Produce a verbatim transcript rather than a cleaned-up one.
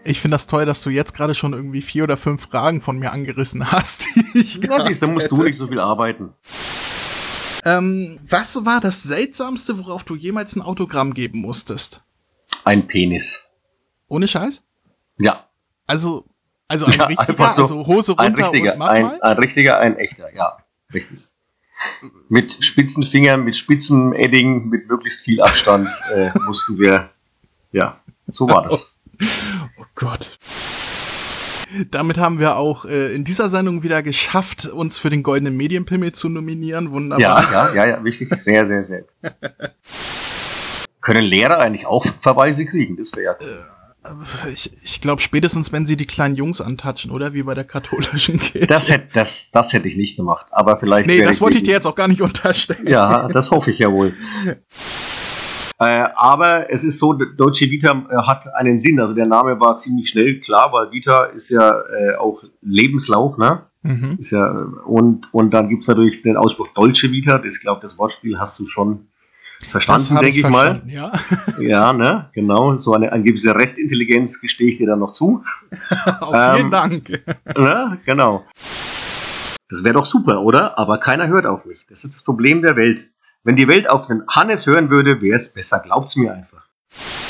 Ich finde das toll, dass du jetzt gerade schon irgendwie vier oder fünf Fragen von mir angerissen hast. Die ich Na, siehst, dann musst du nicht so viel arbeiten. Ähm, was war das Seltsamste, worauf du jemals ein Autogramm geben musstest? Ein Penis. Ohne Scheiß? Ja. Also, also ein Ja, richtiger, so, also Hose runter ein richtiger, und mach ein, mal? ein richtiger, ein echter, ja, richtig. Mit spitzen Fingern, mit spitzem Edding, mit möglichst viel Abstand äh, mussten wir, ja, so war das. Oh Gott. Damit haben wir auch äh, in dieser Sendung wieder geschafft, uns für den Goldenen Medienpimmel zu nominieren. Wunderbar. Ja, ja, ja, ja, wichtig, sehr, sehr, sehr. Können Lehrer eigentlich auch Verweise kriegen? Das wäre ja cool. Äh, ich ich glaube spätestens, wenn sie die kleinen Jungs antatschen, oder? Wie bei der katholischen Kirche. Das hätte, das, das hätte ich nicht gemacht, aber vielleicht. Nee, das ich wollte ich dir jetzt auch gar nicht unterstellen. Ja, das hoffe ich ja wohl. Äh, aber es ist so, Dolce Vita äh, hat einen Sinn. Also der Name war ziemlich schnell klar, weil Vita ist ja äh, auch Lebenslauf, ne? Mhm. Ist ja, und, und dann gibt es natürlich den Ausspruch Dolce Vita. Das, ich glaube, das Wortspiel hast du schon verstanden, denke ich, ich mal. Ja. Ja, ne, genau. So eine, eine gewisse Restintelligenz gestehe ich dir dann noch zu. Auf ähm, vielen Dank. Ne, genau. Das wäre doch super, oder? Aber keiner hört auf mich. Das ist das Problem der Welt. Wenn die Welt auf den Hannes hören würde, wäre es besser. Glaubt's mir einfach.